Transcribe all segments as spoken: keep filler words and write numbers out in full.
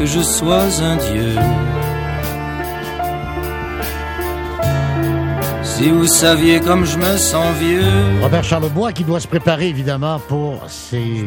que je sois un dieu. Si vous saviez comme je me sens vieux. Robert Charlebois qui doit se préparer évidemment pour ses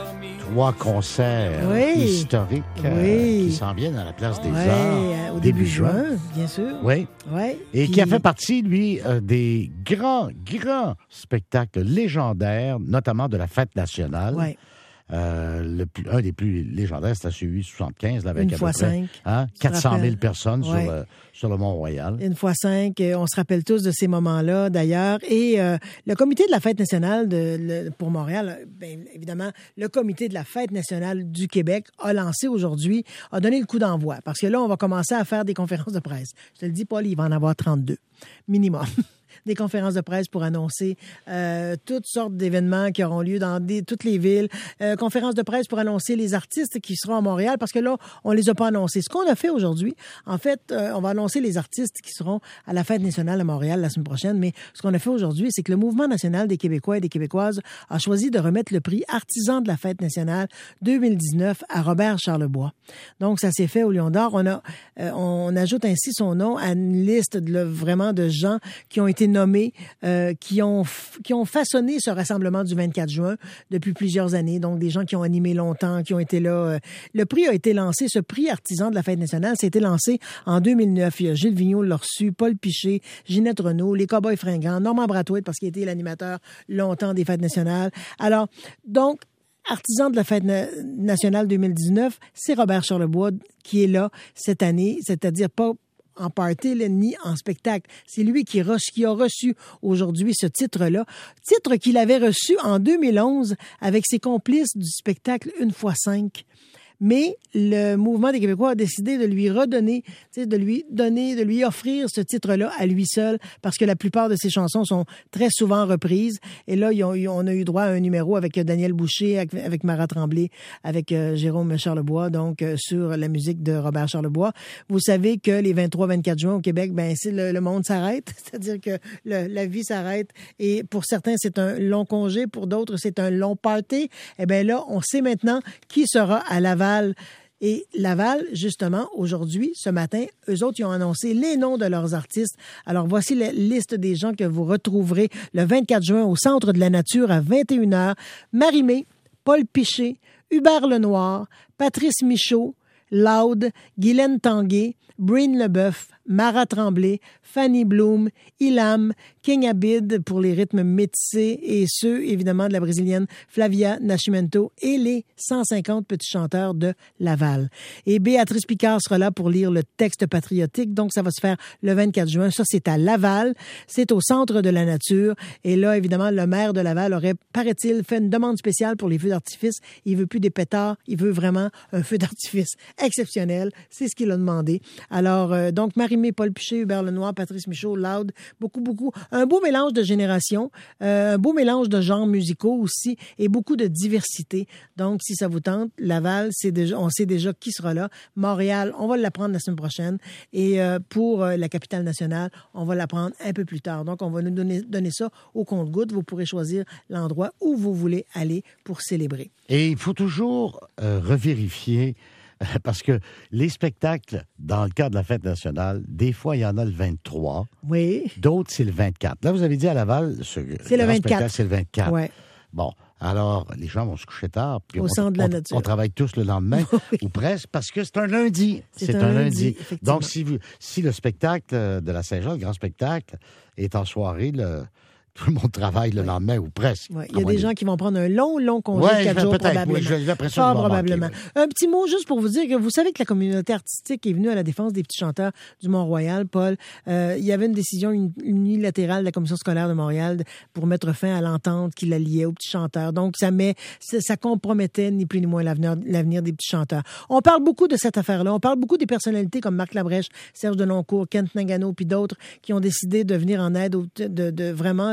trois concerts oui. historiques oui. euh, qui s'en viennent à la Place des oui. Arts au début, début juin. juin, bien sûr. Oui. Oui. Et Puis... qui a fait partie, lui, euh, des grands, grands spectacles légendaires, notamment de la Fête nationale. Oui. Euh, le plus, un des plus légendaires, c'était celui soixante-quinze, là, avec Une à fois peu près, cinq. Hein, quatre cent mille rappelles? personnes ouais. sur, euh, sur le Mont-Royal. Une fois cinq, on se rappelle tous de ces moments-là, d'ailleurs. Et euh, le comité de la Fête nationale de, le, pour Montréal, bien évidemment, le comité de la Fête nationale du Québec a lancé aujourd'hui, a donné le coup d'envoi. Parce que là, on va commencer à faire des conférences de presse. Je te le dis, Paul, il va en avoir trente-deux, minimum. Des conférences de presse pour annoncer euh, toutes sortes d'événements qui auront lieu dans des, toutes les villes. Euh, conférences de presse pour annoncer les artistes qui seront à Montréal, parce que là, on les a pas annoncés. Ce qu'on a fait aujourd'hui, en fait, euh, on va annoncer les artistes qui seront à la Fête nationale à Montréal la semaine prochaine, mais ce qu'on a fait aujourd'hui, c'est que le Mouvement national des Québécois et des Québécoises a choisi de remettre le prix Artisan de la Fête nationale deux mille dix-neuf à Robert Charlebois. Donc, ça s'est fait au Lion d'Or. On, a, euh, on ajoute ainsi son nom à une liste de, vraiment de gens qui ont été nommés, euh, qui ont qui ont façonné ce rassemblement du vingt-quatre juin depuis plusieurs années. Donc, des gens qui ont animé longtemps, qui ont été là. Euh, le prix a été lancé, ce prix Artisan de la Fête nationale, ça a été lancé en deux mille neuf. Il y a Gilles Vigneault l'a reçu, Paul Piché, Ginette Renault, les Cowboys fringants, Normand Brathwaite, parce qu'il était l'animateur longtemps des Fêtes nationales. Alors, donc, Artisan de la Fête na- nationale deux mille dix-neuf, c'est Robert Charlebois qui est là cette année, c'est-à-dire pas en party, là, ni en spectacle. C'est lui qui, re- qui a reçu aujourd'hui ce titre-là. Titre qu'il avait reçu en deux mille onze avec ses complices du spectacle Une fois cinq. Mais le Mouvement des Québécois a décidé de lui redonner, de lui donner, de lui offrir ce titre-là à lui seul, parce que la plupart de ses chansons sont très souvent reprises. Et là, ils ont, on a eu droit à un numéro avec Daniel Boucher, avec, avec Marat Tremblay, avec euh, Jérôme Charlebois, donc euh, sur la musique de Robert Charlebois. Vous savez que les vingt-trois vingt-quatre juin au Québec, ben c'est le, le monde s'arrête, c'est-à-dire que le, la vie s'arrête. Et pour certains, c'est un long congé, pour d'autres, c'est un long party. Eh bien là, on sait maintenant qui sera à Laval. Et Laval, justement, aujourd'hui, ce matin, eux autres, ils ont annoncé les noms de leurs artistes. Alors, voici la liste des gens que vous retrouverez le vingt-quatre juin au Centre de la Nature à vingt et une heures. Marie-Mé, Paul Piché, Hubert Lenoir, Patrice Michaud, Loud, Guylaine Tanguay, Breen Leboeuf, Marat Tremblay, Fanny Bloom, Ilham, King Abid pour les rythmes métissés et ceux, évidemment, de la brésilienne Flavia Nascimento et les cent cinquante petits chanteurs de Laval. Et Béatrice Picard sera là pour lire le texte patriotique. Donc, ça va se faire le vingt-quatre juin. Ça, c'est à Laval. C'est au Centre de la Nature. Et là, évidemment, le maire de Laval aurait, paraît-il, fait une demande spéciale pour les feux d'artifice. Il veut plus des pétards. Il veut vraiment un feu d'artifice exceptionnel. C'est ce qu'il a demandé. Alors, euh, donc, Marie-Mé, Paul Piché, Hubert Lenoir, Patrice Michaud, Loud, beaucoup, beaucoup. Un beau mélange de générations, euh, un beau mélange de genres musicaux aussi et beaucoup de diversité. Donc, si ça vous tente, Laval, c'est déjà, on sait déjà qui sera là. Montréal, on va l'apprendre la semaine prochaine. Et euh, pour euh, la capitale nationale, on va l'apprendre un peu plus tard. Donc, on va nous donner, donner ça au compte-gouttes. Vous pourrez choisir l'endroit où vous voulez aller pour célébrer. Et il faut toujours euh, revérifier parce que les spectacles, dans le cadre de la Fête nationale, des fois, il y en a le vingt-trois. Oui. D'autres, c'est le vingt-quatre. Là, vous avez dit à Laval, ce c'est le vingt-quatre. C'est le vingt-quatre. Ouais. Bon, alors, les gens vont se coucher tard. Puis Au on, centre de la on, nature. On travaille tous le lendemain, oui. ou presque, parce que c'est un lundi. C'est, c'est un, un lundi. lundi. Donc, si, vous, si le spectacle de la Saint-Jean, le grand spectacle, est en soirée, le... tout le monde travaille le lendemain ou presque. Ouais. Il y a des gens qui vont prendre un long, long congé ouais, de quatre jours peut-être. probablement. Oui, j'ai l'impression Fort de probablement. Manquer, oui. Un petit mot juste pour vous dire que vous savez que la communauté artistique est venue à la défense des petits chanteurs du Mont-Royal, Paul. Euh, il y avait une décision unilatérale de la Commission scolaire de Montréal pour mettre fin à l'entente qui la liait aux petits chanteurs. Donc, ça, met, ça compromettait ni plus ni moins l'avenir, l'avenir des petits chanteurs. On parle beaucoup de cette affaire-là. On parle beaucoup des personnalités comme Marc Labrèche, Serge Deloncourt, Kent Nagano, puis d'autres qui ont décidé de venir en aide, de, de, de vraiment là,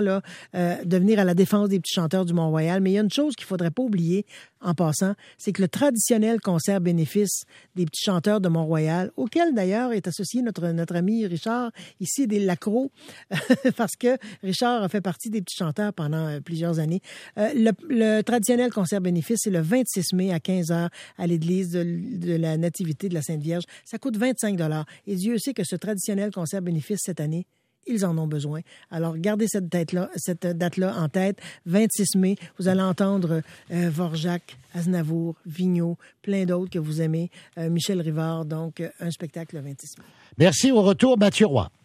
là, euh, de venir à la défense des petits chanteurs du Mont-Royal. Mais il y a une chose qu'il ne faudrait pas oublier en passant, c'est que le traditionnel concert bénéfice des petits chanteurs de Mont-Royal, auquel d'ailleurs est associé notre, notre ami Richard, ici des Lacros, parce que Richard a fait partie des petits chanteurs pendant euh, plusieurs années. Euh, le, le traditionnel concert bénéfice, c'est le vingt-six mai à quinze heures à l'église de, de la Nativité de la Sainte Vierge. Ça coûte vingt-cinq dollars. Et Dieu sait que ce traditionnel concert bénéfice cette année, ils en ont besoin. Alors, gardez cette date-là, cette date-là en tête. vingt-six mai, vous allez entendre euh, Vorjak, Aznavour, Vigneault, plein d'autres que vous aimez. Euh, Michel Rivard, donc, un spectacle le vingt-six mai. Merci. Au retour, Mathieu Roy.